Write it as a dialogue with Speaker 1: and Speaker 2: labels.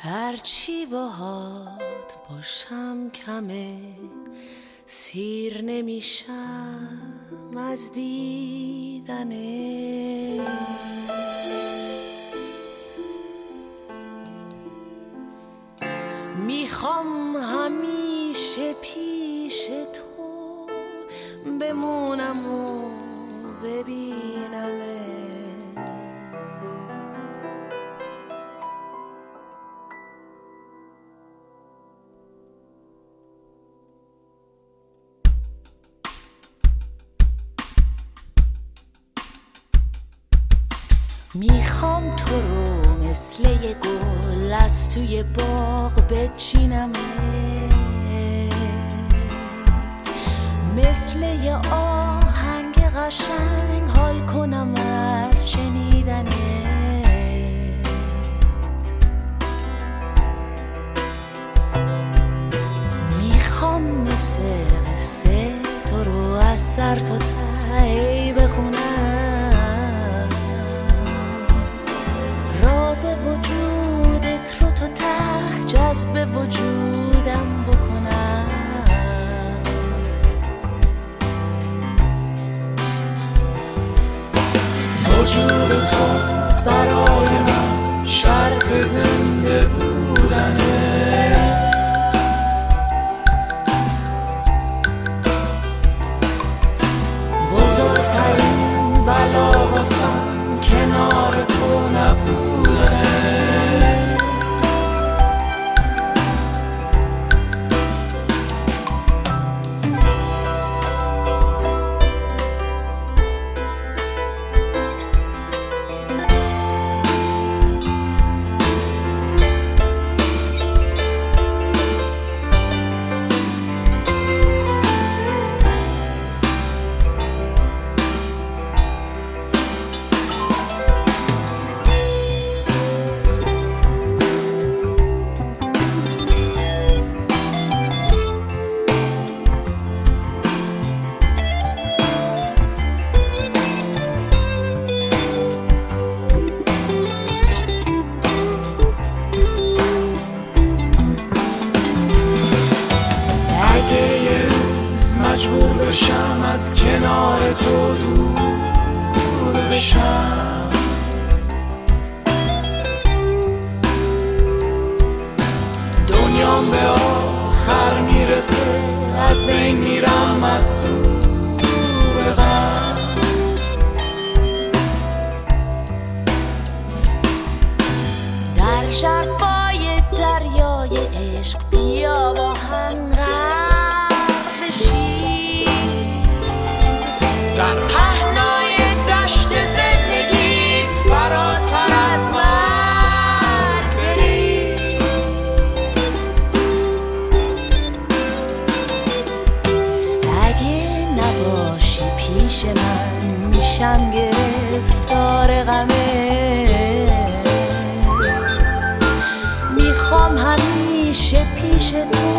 Speaker 1: هرچی باهات باشم کمه، سیر نمیشم از دیدنه. میخوام همیشه پیش تو بمونم و ببینمه. میخوام تو رو مثل یه گل از توی باغ بچینمت، مثل یه آهنگ قشنگ حال کنم از شنیدنت. میخوام مثل قصه تو رو از سر تا ته بخونم، راز وجودت رو تا ته جذب وجودم بکنم. وجود تو برای من شرط زنده بودنه. بزرگترین بلا واسم کنار تو نبودنه. مجبور بشم از کنار تو دور بشم، دنیام به آخر میرسه از بین میرم از دور غم. در ژرفای دریای عشق بیا با هم غرق بشیم، در پهنای دشت زندگی فراتر از مرگ بریم. اگه نباشی پیش من میشم گرفتار غمه. میخوام همیشه پیش تو